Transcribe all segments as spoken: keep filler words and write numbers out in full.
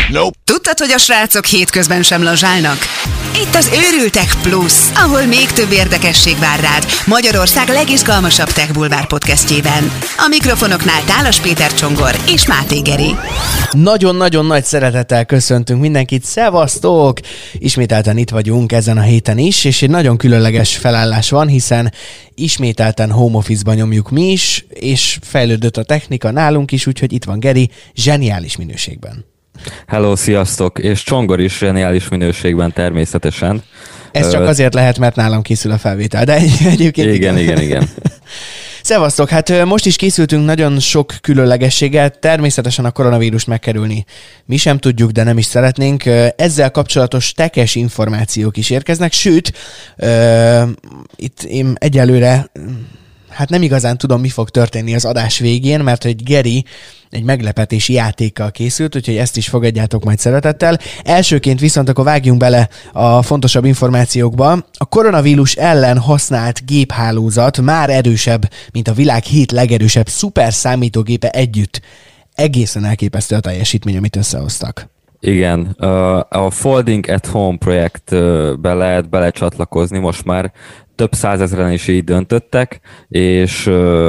Nope. Tudtad, hogy a srácok hétközben sem lazsálnak? Itt az Őrültek Plus, ahol még több érdekesség vár rád Magyarország legizgalmasabb Tech Bulvár podcastjében. A mikrofonoknál Tálas Péter Csongor és Máté Geri. Nagyon-nagyon nagy szeretettel köszöntünk mindenkit, szevasztok! Ismételten itt vagyunk ezen a héten is, és egy nagyon különleges felállás van, hiszen ismételten home office-ban nyomjuk mi is, és fejlődött a technika nálunk is, úgyhogy itt van Geri, zseniális minőségben. Hello, sziasztok! És Csongor is zseniális minőségben természetesen. Ez csak azért lehet, mert nálam készül a felvétel, de egyébként... Igen, igen, igen. igen. Szevasztok! Hát most is készültünk nagyon sok különlegességgel, természetesen a koronavírust megkerülni mi sem tudjuk, de nem is szeretnénk. Ezzel kapcsolatos tekes információk is érkeznek, sőt, uh, itt én egyelőre hát nem igazán tudom, mi fog történni az adás végén, mert hogy Geri egy meglepetési játékkal készült, úgyhogy ezt is fogadjátok majd szeretettel. Elsőként viszont akkor vágjunk bele a fontosabb információkba. A koronavírus ellen használt géphálózat már erősebb, mint a világ hét legerősebb szuper számítógépe együtt. Egészen elképesztő a teljesítmény, amit összehoztak. Igen, a Folding at Home projektbe lehet belecsatlakozni, most már több százezren is így döntöttek, és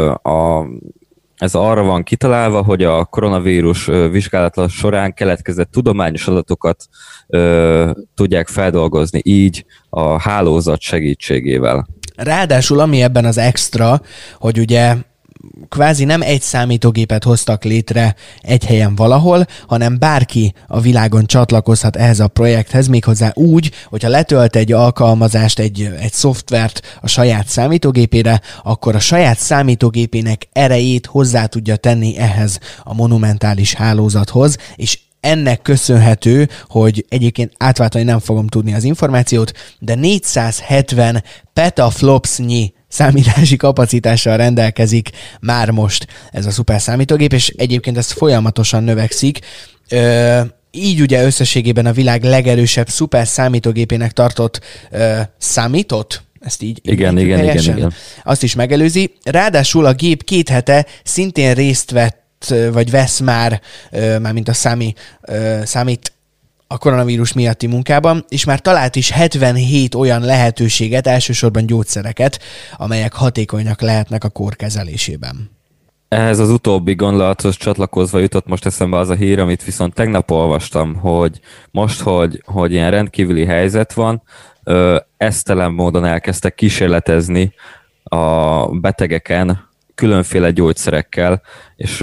a ez arra van kitalálva, hogy a koronavírus vizsgálata során keletkezett tudományos adatokat ö, tudják feldolgozni így a hálózat segítségével. Ráadásul ami ebben az extra, hogy ugye kvázi nem egy számítógépet hoztak létre egy helyen valahol, hanem bárki a világon csatlakozhat ehhez a projekthez, méghozzá úgy, hogyha letölt egy alkalmazást, egy, egy szoftvert a saját számítógépére, akkor a saját számítógépének erejét hozzá tudja tenni ehhez a monumentális hálózathoz, és ennek köszönhető, hogy egyébként átváltani nem fogom tudni az információt, de négyszázhetven petaflopsnyi számítási kapacitással rendelkezik már most ez a szuper számítógép, és egyébként ez folyamatosan növekszik. Ö, így ugye összességében a világ legerősebb szuper számítógépének tartott ö, számított, ezt így igen, így igen, helyesen, igen, igen. Azt is megelőzi. Ráadásul a gép két hete szintén részt vett, vagy vesz már, már mint a számi, számít a koronavírus miatti munkában, és már talált is hetvenhét olyan lehetőséget, elsősorban gyógyszereket, amelyek hatékonyak lehetnek a kór kezelésében. Ehhez az utóbbi gondolathoz csatlakozva jutott most eszembe az a hír, amit viszont tegnap olvastam, hogy most, hogy, hogy ilyen rendkívüli helyzet van, esztelen módon elkezdtek kísérletezni a betegeken különféle gyógyszerekkel, és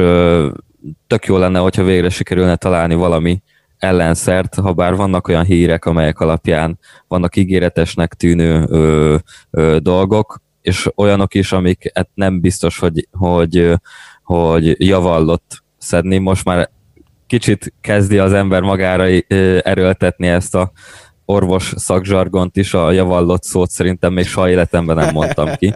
tök jó lenne, hogyha végre sikerülne találni valami ellenszert, ha bár vannak olyan hírek, amelyek alapján vannak ígéretesnek tűnő ö, ö, dolgok, és olyanok is, amik hát nem biztos, hogy, hogy, hogy javallott szedni. Most már kicsit kezdi az ember magára erőltetni ezt a orvos szakzsargont is, a javallott szót szerintem még soha életemben nem mondtam ki.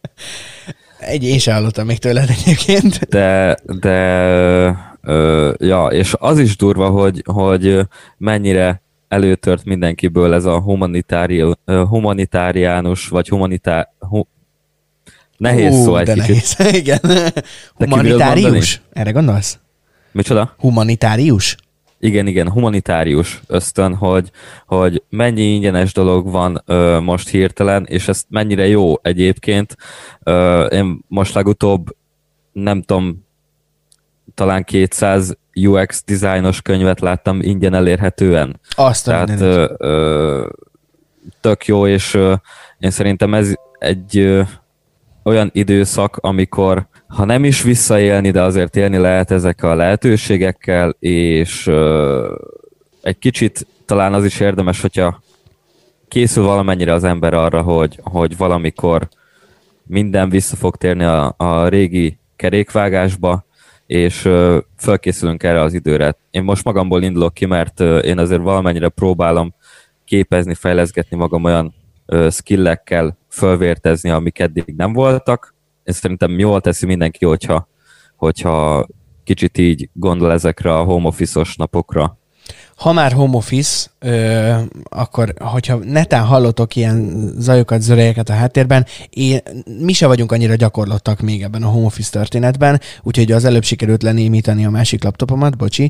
Egy én sem hallottam még tőled egyébként. De, de Ö, ja, és az is durva, hogy, hogy mennyire előtört mindenkiből ez a humanitári, humanitáriánus, vagy humanitár... Hu, nehéz Ú, szó egy de kicsit. Nehéz. Igen. Humanitárius? Erre gondolsz? Micsoda? Humanitárius? Igen, igen, humanitárius ösztön, hogy, hogy mennyi ingyenes dolog van ö, most hirtelen, és ez mennyire jó egyébként. Ö, én most legutóbb, nem tudom, talán kétszáz u exi dizájnos könyvet láttam ingyen elérhetően. Azt Tehát ö, ö, tök jó, és ö, én szerintem ez egy ö, olyan időszak, amikor ha nem is visszaélni, de azért élni lehet ezekkel a lehetőségekkel, és ö, egy kicsit talán az is érdemes, hogyha készül valamennyire az ember arra, hogy, hogy valamikor minden vissza fog térni a, a régi kerékvágásba, és uh, felkészülünk erre az időre. Én most magamból indulok ki, mert uh, én azért valamennyire próbálom képezni, fejleszgetni magam olyan uh, skillekkel, fölvértezni, amik eddig nem voltak. Ez szerintem jól teszi mindenki, hogyha, hogyha kicsit így gondol ezekre a home office-os napokra. ha már home office, ö, akkor hogyha netán hallotok ilyen zajokat, zörejeket a háttérben, én, mi se vagyunk annyira gyakorlottak még ebben a home office történetben, úgyhogy az előbb sikerült lenémítani a másik laptopomat, bocsi.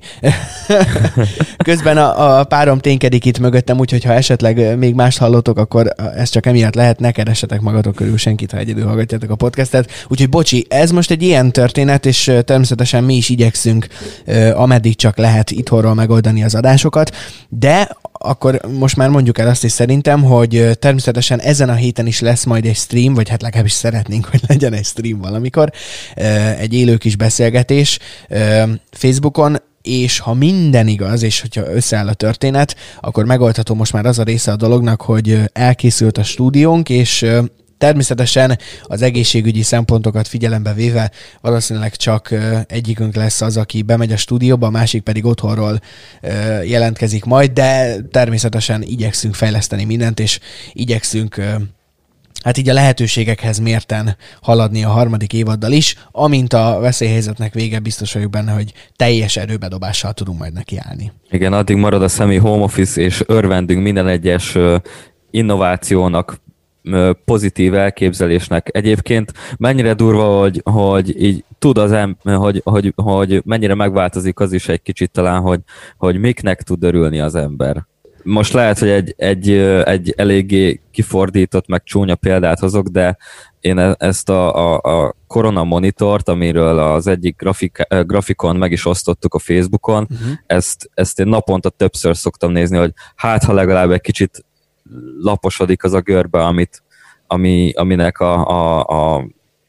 Közben a, a párom ténykedik itt mögöttem, úgyhogy ha esetleg még mást hallotok, akkor ez csak emiatt lehet, ne keressetek magatok körül senkit, ha egyedül hallgatjátok a podcastet. Úgyhogy bocsi, ez most egy ilyen történet, és természetesen mi is igyekszünk, ameddig csak lehet itthonról megoldani az adásokat, de akkor most már mondjuk el azt is szerintem, hogy természetesen ezen a héten is lesz majd egy stream, vagy hát legalábbis szeretnénk, hogy legyen egy stream valamikor, egy élő kis beszélgetés Facebookon, és ha minden igaz, és hogyha összeáll a történet, akkor megoldható most már az a része a dolognak, hogy elkészült a stúdiónk, és természetesen az egészségügyi szempontokat figyelembe véve valószínűleg csak egyikünk lesz az, aki bemegy a stúdióba, a másik pedig otthonról jelentkezik majd, de természetesen igyekszünk fejleszteni mindent, és igyekszünk hát így a lehetőségekhez mérten haladni a harmadik évaddal is, amint a veszélyhelyzetnek vége, biztos vagyok benne, hogy teljes erőbedobással tudunk majd nekiállni. Igen, addig marad a személy home office, és örvendünk minden egyes innovációnak, pozitív elképzelésnek. Egyébként mennyire durva, hogy, hogy így tud az em, hogy, hogy, hogy mennyire megváltozik az is egy kicsit talán, hogy, hogy miknek tud örülni az ember. Most lehet, hogy egy, egy, egy eléggé kifordított, meg csúnya példát hozok, de én ezt a, a, a korona monitort, amiről az egyik grafik, grafikon meg is osztottuk a Facebookon, uh-huh. ezt, ezt én naponta többször szoktam nézni, hogy hát ha legalább egy kicsit laposodik az a görbe, amit, ami, aminek a, a, a,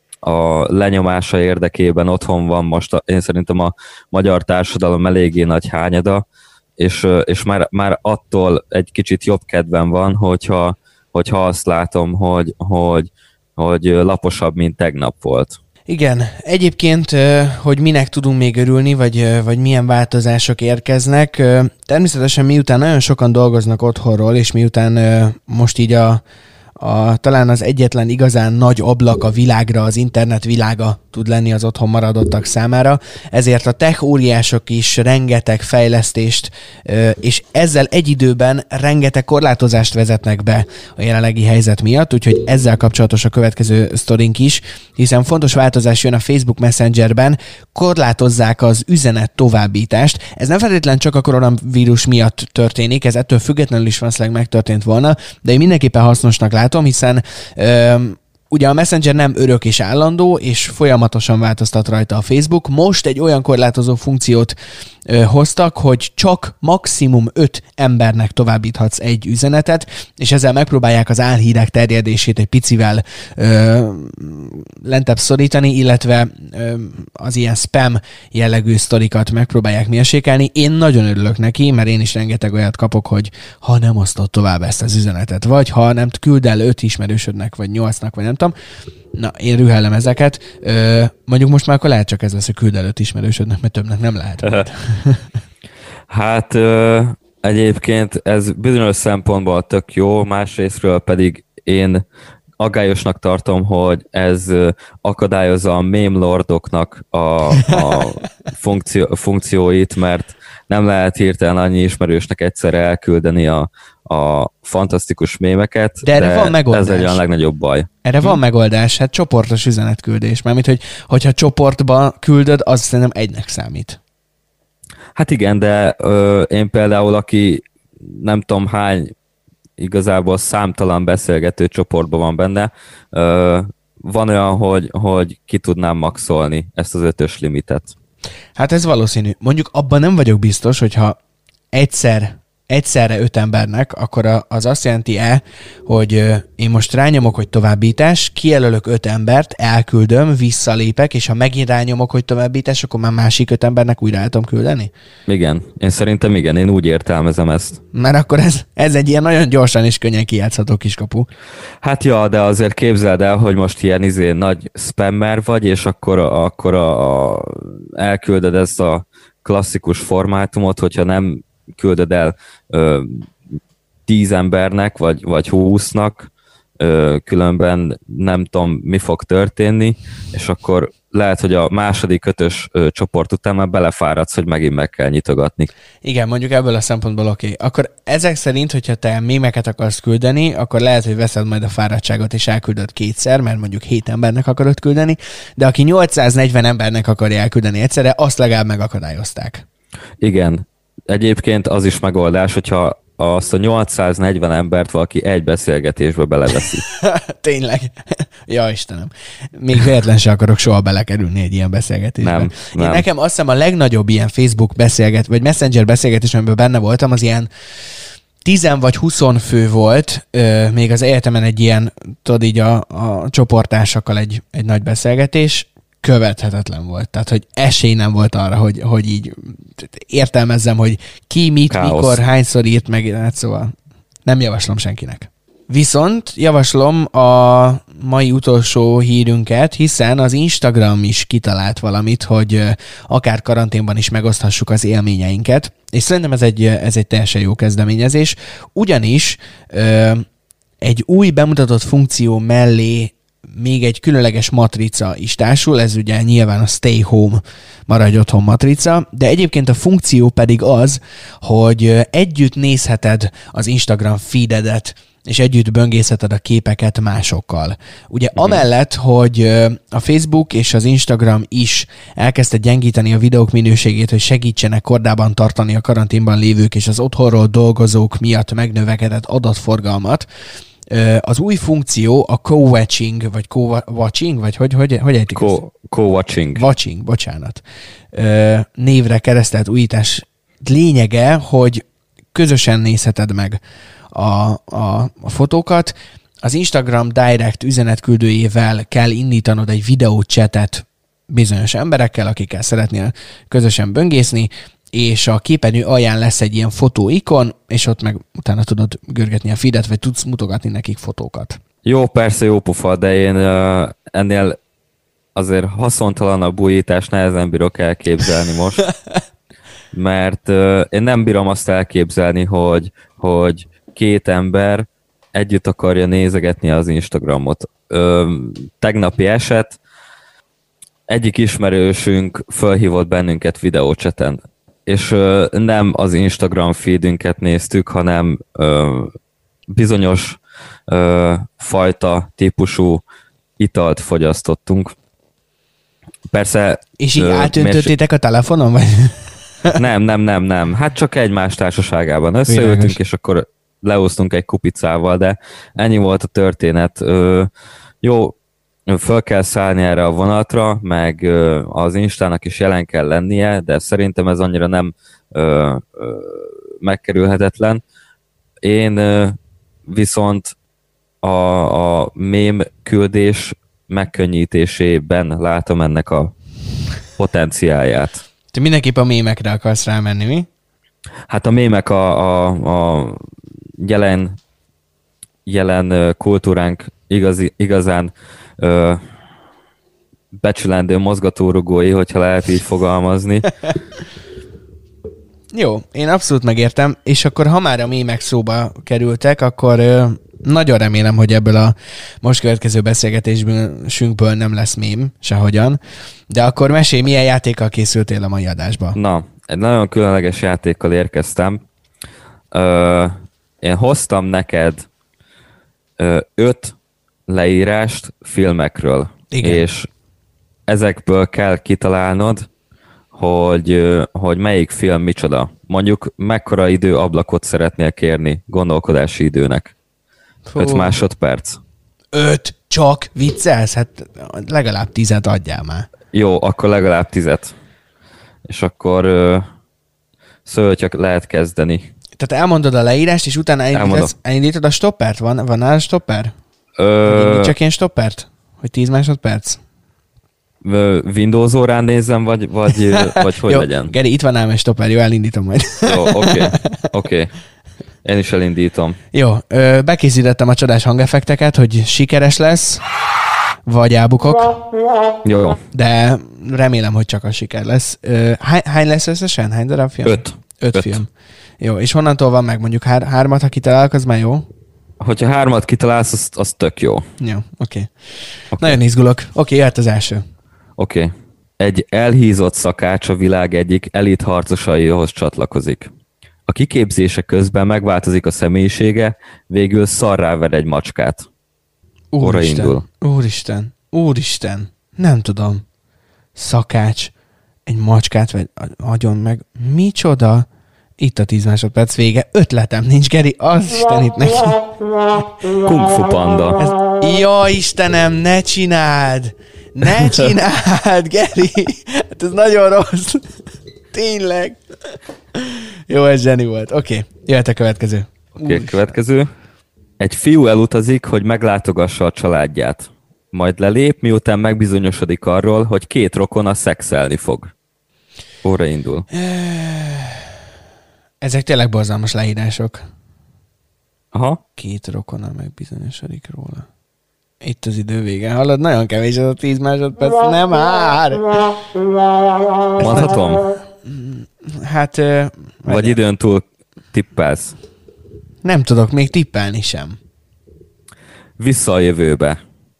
a lenyomása érdekében otthon van most, a, én szerintem a magyar társadalom eléggé nagy hányada, és, és már, már attól egy kicsit jobb kedvem van, hogyha, hogyha azt látom, hogy, hogy, hogy laposabb, mint tegnap volt. Igen, egyébként, hogy minek tudunk még örülni, vagy, vagy milyen változások érkeznek, természetesen miután nagyon sokan dolgoznak otthonról, és miután most így a, a, talán az egyetlen igazán nagy ablak a világra, az internet világa tud lenni az otthon maradottak számára, ezért a tech óriások is rengeteg fejlesztést, és ezzel egy időben rengeteg korlátozást vezetnek be a jelenlegi helyzet miatt, úgyhogy ezzel kapcsolatos a következő sztorink is, hiszen fontos változás jön a Facebook Messengerben, korlátozzák az üzenet továbbítást. Ez nem feltétlenül csak a koronavírus miatt történik, ez ettől függetlenül is valószínűleg megtörtént volna, de én mindenképpen hasznosnak látom, hiszen öm, ugye a Messenger nem örök és állandó, és folyamatosan változtat rajta a Facebook. Most egy olyan korlátozó funkciót ö, hoztak, hogy csak maximum öt embernek továbbíthatsz egy üzenetet, és ezzel megpróbálják az álhírek terjedését egy picivel ö, lentebb szorítani, illetve ö, az ilyen spam jellegű sztorikat megpróbálják mérsékelni. Én nagyon örülök neki, mert én is rengeteg olyat kapok, hogy ha nem osztod tovább ezt az üzenetet, vagy ha nem küld el öt ismerősödnek, vagy nyolcnak, vagy nem tudom. Na, én rühellem ezeket. Ö, mondjuk most már akkor lehet csak ez lesz, hogy küld el öt ismerősödnek, mert többnek nem lehet. Hát ö, egyébként ez bizonyos szempontból tök jó, másrésztről pedig én aggályosnak tartom, hogy ez akadályozza a meme lordoknak a, a funkció, funkcióit, mert nem lehet hirtelen annyi ismerősnek egyszerre elküldeni a, a fantasztikus mémeket, de, erre de van megoldás. Ez egy a legnagyobb baj. Erre hm. van megoldás, hát csoportos üzenetküldés. Mármint, hogy, hogyha csoportba küldöd, az szerintem egynek számít. Hát igen, de ö, én például, aki nem tudom hány igazából számtalan beszélgető csoportban van benne, ö, van olyan, hogy, hogy ki tudnám maxolni ezt az ötös limitet. Hát ez valószínű. Mondjuk abban nem vagyok biztos, hogyha egyszer egyszerre öt embernek, akkor az azt jelenti-e, hogy én most rányomok, hogy továbbítás, kijelölök öt embert, elküldöm, visszalépek, és ha megint rányomok, hogy továbbítás, akkor már másik öt embernek újra el tudom küldeni? Igen, én szerintem igen, én úgy értelmezem ezt. Mert akkor ez, ez egy ilyen nagyon gyorsan és könnyen kijátszható kiskapu. Hát ja, de azért képzeld el, hogy most ilyen izé nagy spammer vagy, és akkor, akkor a, a, elküldöd ezt a klasszikus formátumot, hogyha nem küldöd el ö, tíz embernek, vagy, vagy húsznak, különben nem tudom, mi fog történni, és akkor lehet, hogy a második kötös ö, csoport után már belefáradsz, hogy megint meg kell nyitogatni. Igen, mondjuk ebből a szempontból oké. Okay. Akkor ezek szerint, hogyha te mémeket akarsz küldeni, akkor lehet, hogy veszed majd a fáradtságot, és elküldöd kétszer, mert mondjuk hét embernek akarod küldeni, de aki nyolcszáznegyven embernek akarja elküldeni egyszerre, azt legalább megakadályozták. Igen. Egyébként az is megoldás, hogyha azt a nyolcszáznegyven embert valaki egy beszélgetésbe beleveszi. Tényleg? Ja, Istenem. Még véletlen se akarok soha belekerülni egy ilyen beszélgetésbe. Nem, nem. Én nekem azt hiszem a legnagyobb ilyen Facebook beszélget, vagy Messenger beszélgetés, amiben benne voltam, az ilyen tizen vagy húsz fő volt, euh, még az egyetemen egy ilyen, tudod így a, a csoportársakkal egy, egy nagy beszélgetés, követhetetlen volt. Tehát, hogy esély nem volt arra, hogy, hogy így értelmezzem, hogy ki, mit, Káosz. Mikor, hányszor írt meg, hát szóval nem javaslom senkinek. Viszont javaslom a mai utolsó hírünket, hiszen az Instagram is kitalált valamit, hogy akár karanténban is megoszthassuk az élményeinket, és szerintem ez egy, ez egy teljesen jó kezdeményezés, ugyanis ö, egy új bemutatott funkció mellé még egy különleges matrica is társul, ez ugye nyilván a Stay Home, maradj otthon matrica, de egyébként a funkció pedig az, hogy együtt nézheted az Instagram feededet, és együtt böngészheted a képeket másokkal. Ugye mm. amellett, hogy a Facebook és az Instagram is elkezdte gyengíteni a videók minőségét, hogy segítsenek kordában tartani a karanténban lévők és az otthonról dolgozók miatt megnövekedett adatforgalmat, az új funkció a co-watching, vagy co-watching, vagy hogy, hogy, hogy ejtik Co- ezt? Co-watching. Watching, bocsánat. Névre keresztelt újítás lényege, hogy közösen nézheted meg a, a, a fotókat. Az Instagram Direct üzenetküldőjével kell indítanod egy videócsetet bizonyos emberekkel, akikkel szeretnél közösen böngészni, és a képernyő alján lesz egy ilyen fotóikon, és ott meg utána tudod görgetni a feedet, vagy tudsz mutogatni nekik fotókat. Jó, persze jó pufa, de én uh, ennél azért haszontalanabb újítást nehezen bírok elképzelni most, mert uh, én nem bírom azt elképzelni, hogy, hogy két ember együtt akarja nézegetni az Instagramot. Uh, tegnapi eset, egyik ismerősünk fölhívott bennünket videócseten, és ö, nem az Instagram feedünket néztük, hanem ö, bizonyos ö, fajta típusú italt fogyasztottunk. Persze... És így ö, átöntöttétek mérs... a telefonon, vagy? Nem, nem, nem, nem. Hát csak egymás társaságában összeültünk, Világos. És akkor leosztunk egy kupicával, de ennyi volt a történet. Ö, jó, föl kell szállni erre a vonatra, meg az Instának is jelen kell lennie, de szerintem ez annyira nem ö, ö, megkerülhetetlen. Én ö, viszont a, a mém küldés megkönnyítésében látom ennek a potenciáját. Te mindenképp a mémekre akarsz rámenni, mi? Hát a mémek a, a, a jelen, jelen kultúránk igazi, igazán Ö, becsülendő mozgatórugói, hogyha lehet így fogalmazni. Jó, én abszolút megértem, és akkor ha már a mémek szóba kerültek, akkor ö, nagyon remélem, hogy ebből a most következő beszélgetésünkből nem lesz mém, sehogyan, de akkor mesélj, milyen játékkal készültél a mai adásba? Na, egy nagyon különleges játékkal érkeztem. Ö, én hoztam neked ö, öt leírást filmekről. Igen. És ezekből kell kitalálnod, hogy, hogy melyik film micsoda. Mondjuk mekkora időablakot szeretnél kérni gondolkodási időnek. Fú. Öt másodperc. Öt? Csak? Viccelsz? Hát legalább tizet adjál már. Jó, akkor legalább tizet. És akkor szól, hogyha lehet kezdeni. Tehát elmondod a leírást, és utána elindítod a stoppert? Van, van nála stopper? Ö... Csak én stoppert? Hogy tíz másodperc? Windows órán nézzem, vagy, vagy, vagy hogy jó, legyen? Geri, itt van ám egy stopper, jó, elindítom majd. Jó, oké, okay, oké. Okay. Én is elindítom. Jó, ö, bekészítettem a csodás hangeffekteket, hogy sikeres lesz, vagy elbukok. Jó, jó. De remélem, hogy csak a siker lesz. Ö, hány, hány lesz összesen? Hány darab film? Öt. Öt, Öt film. Jó, és honnantól van meg? Mondjuk hár, hármat, ha kitalálok, az már jó? hogyha hármat kitalálsz, az, az tök jó. Jó, oké. Okay. Okay. Nagyon izgulok. Oké, okay, jöhet az első. Oké. Okay. Egy elhízott szakács a világ egyik elit harcosaihoz csatlakozik. A kiképzése közben megváltozik a személyisége, végül szarrá ver egy macskát. Óra indul. Úristen, úristen, nem tudom. Szakács, egy macskát vagy agyon meg. Micsoda? Itt a tíz másodperc vége. Ötletem nincs, Geri. Az Istenit neki. Kung Fu Panda. Ez... Ja, Istenem, ne csináld! Ne csináld, Geri! Hát ez nagyon rossz. Tényleg. Jó, ez zseni volt. Oké, okay, jöhet a következő. Oké, okay, következő. Egy fiú elutazik, hogy meglátogassa a családját. Majd lelép, miután megbizonyosodik arról, hogy két rokona szexelni fog. Óra indul. Ezek tényleg borzalmas leírások. Aha. Két rokona megbizonyosodik róla. Itt az idő vége. Hallod, nagyon kevés ez a tíz másodperc. Nem már! Mondhatom? Hát... Uh, Vagy időn túl tippelsz? Nem tudok még tippelni sem. Vissza a jövőbe.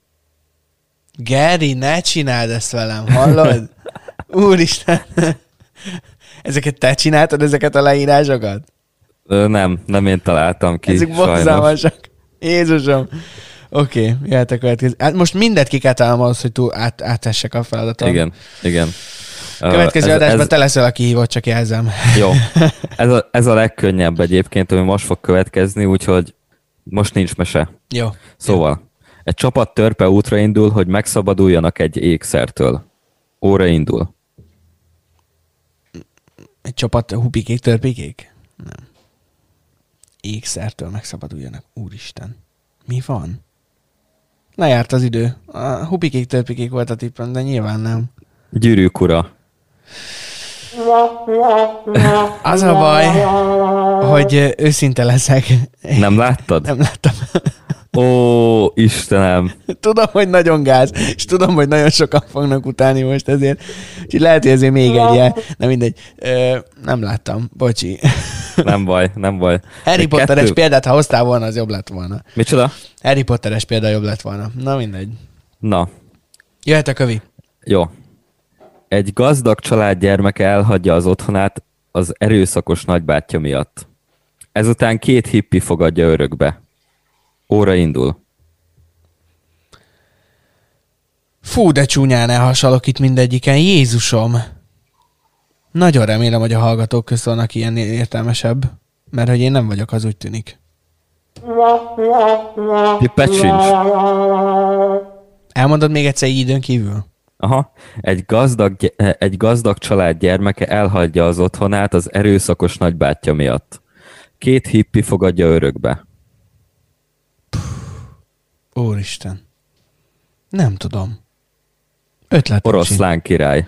Geri, ne csináld ezt velem, hallod? Úristen! Ezeket te csináltad, ezeket a leírásokat? Ö, nem, nem én találtam ki. Ezek borzalmasak. Jézusom! Oké, okay, jöhet a következő. Hát most mindet ki kell találnom ahhoz, hogy túl át, átessek a feladaton. Igen, igen. Következő uh, adásban ez... te leszel a kihívott, csak jelzem. Jó. Ez a, ez a legkönnyebb egyébként, ami most fog következni, úgyhogy most nincs mese. Jó. Szóval, jó. Egy csapat törpe útra indul, hogy megszabaduljanak egy ékszertől. Óra indul. Egy csapat hupikék, törpikék? Nem. Ékszertől megszabaduljanak. Úristen. Mi van? Lejárt az idő. A hupikék, törpikék volt a tippem, de nyilván nem. Gyűrűk ura. Az a baj, hogy őszinte leszek. Nem láttad? Nem láttam. Ó, Istenem. Tudom, hogy nagyon gáz, és tudom, hogy nagyon sokan fognak utálni most ezért. Úgyhogy lehet, hogy ezért még egy jel. Nem mindegy. Ö, nem láttam. Bocsi. Nem baj, nem baj. Harry Potteres kettő... példát, ha hoztál volna, az jobb lett volna. Micsoda? Harry Potteres példa jobb lett volna. Na mindegy. Na. Jöhet a kövi. Jó. Egy gazdag család gyermeke elhagyja az otthonát az erőszakos nagybátyja miatt. Ezután két hippi fogadja örökbe. Óra indul. Fú, de csúnyán elhasalok itt mindegyiken. Jézusom! Nagyon remélem, hogy a hallgatók közt vannak ilyen értelmesebb, mert hogy én nem vagyok, az úgy tűnik. Tippet sincs. Elmondod még egyszer így időn kívül? Aha. Egy gazdag, egy gazdag család gyermeke elhagyja az otthonát az erőszakos nagybátyja miatt. Két hippi fogadja örökbe. Úristen. Nem tudom. Ötletem Oroszlán király.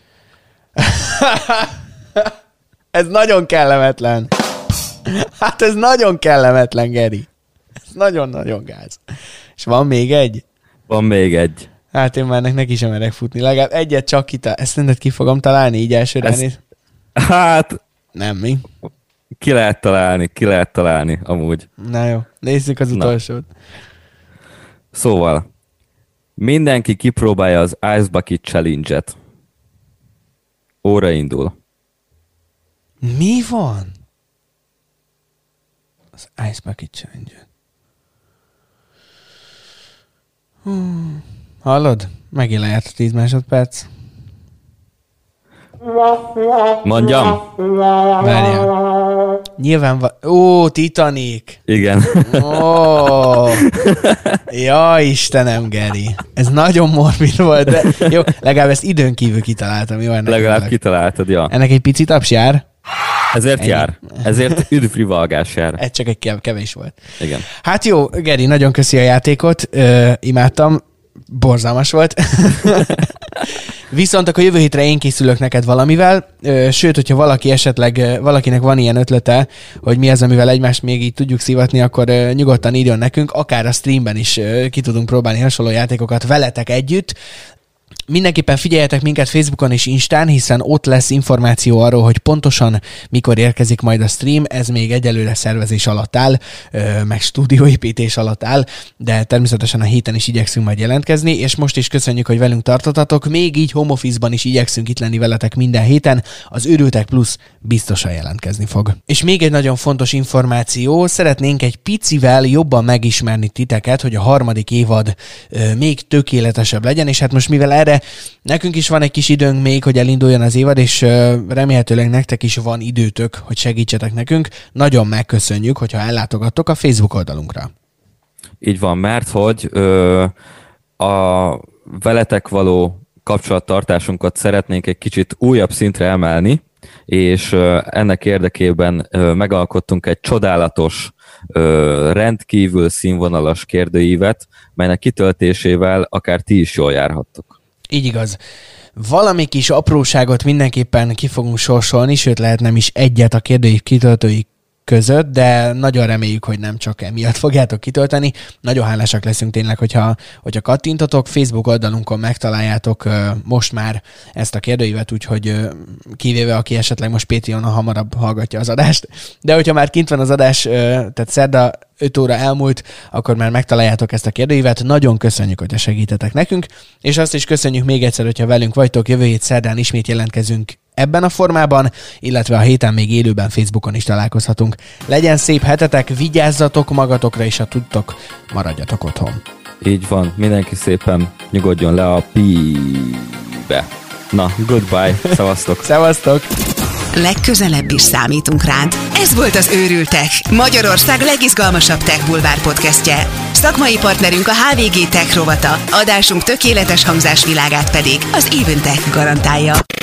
Ez nagyon kellemetlen. Hát ez nagyon kellemetlen, Geri. Ez nagyon-nagyon gáz. És van még egy? Van még egy. Hát én már ennek neki sem merek futni. Legalább egyet csak ki, ezt nem ki fogom találni így elsőre. Ezt... Hát... Nem, mi? Ki lehet találni, ki lehet találni, amúgy. Na jó, nézzük az utolsót. Na. Szóval, mindenki kipróbálja az Ice Bucket Challenge-et. Óra indul. Mi van? Az Ice Bucket Challenge-et. Hmm. Hallod? Megint lejárt a tíz másodperc. Mondjam? Várjál. Nyilván van... Ó, Titanic! Igen. Ó, ja, Istenem, Geri. Ez nagyon morbid volt, de jó, legalább ezt időn kívül kitaláltam. Jó, ennek legalább ennek. Kitaláltad, ja. Ennek egy pici taps jár. Ezért Ennyi. jár. Ezért üdvrivalgás jár. Ez csak egy kevés volt. Igen. Hát jó, Geri, nagyon köszi a játékot. Ö, imádtam. Borzalmas volt. Viszont akkor jövő hétre én készülök neked valamivel, sőt, hogyha valaki esetleg, valakinek van ilyen ötlete, hogy mi az, amivel egymást még így tudjuk szivatni, akkor nyugodtan írjon nekünk, akár a streamben is ki tudunk próbálni hasonló játékokat veletek együtt. Mindenképpen figyeljetek minket Facebookon és Instán, hiszen ott lesz információ arról, hogy pontosan mikor érkezik majd a stream, ez még egyelőre szervezés alatt áll, meg stúdióépítés alatt áll, de természetesen a héten is igyekszünk majd jelentkezni, és most is köszönjük, hogy velünk tartottatok, még így home office-ban is igyekszünk itt lenni veletek minden héten, az Őrültek Plus biztosan jelentkezni fog. És még egy nagyon fontos információ, szeretnénk egy picivel jobban megismerni titeket, hogy a harmadik évad euh, még tökéletesebb legyen, és hát most mivel erre nekünk is van egy kis időnk még, hogy elinduljon az évad, és uh, remélhetőleg nektek is van időtök, hogy segítsetek nekünk. Nagyon megköszönjük, hogyha ellátogattok a Facebook oldalunkra. Így van, mert hogy ö, a veletek való kapcsolattartásunkat szeretnénk egy kicsit újabb szintre emelni, és ö, ennek érdekében ö, megalkottunk egy csodálatos, ö, rendkívül színvonalas kérdőívet, melynek kitöltésével akár ti is jól járhattok. Így igaz. Valami kis apróságot mindenképpen ki fogunk sorsolni, sőt lehet nem is egyet a kérdőív kitöltői között, de nagyon reméljük, hogy nem csak emiatt fogjátok kitölteni. Nagyon hálásak leszünk tényleg, hogyha, hogyha kattintotok. Facebook oldalunkon megtaláljátok uh, most már ezt a kérdőívet, úgyhogy uh, kivéve, aki esetleg most Patreonon hamarabb hallgatja az adást. De hogyha már kint van az adás, uh, tehát szerda öt óra elmúlt, akkor már megtaláljátok ezt a kérdőívet. Nagyon köszönjük, hogyha segítetek nekünk, és azt is köszönjük még egyszer, hogyha velünk vagytok. Jövő hét szerdán ismét jelentkezünk ebben a formában, illetve a héten még élőben Facebookon is találkozhatunk. Legyen szép hetetek, vigyázzatok magatokra, és ha tudtok, maradjatok otthon. Így van, mindenki szépen nyugodjon le a píbe. Na, goodbye, szevasztok! Szevasztok! Legközelebb is számítunk rád. Ez volt az Őrültek, Magyarország legizgalmasabb tech bulvár podcastje. Szakmai partnerünk a há vé gé Tech rovata, adásunk tökéletes hangzásvilágát pedig az Even Tech garantálja.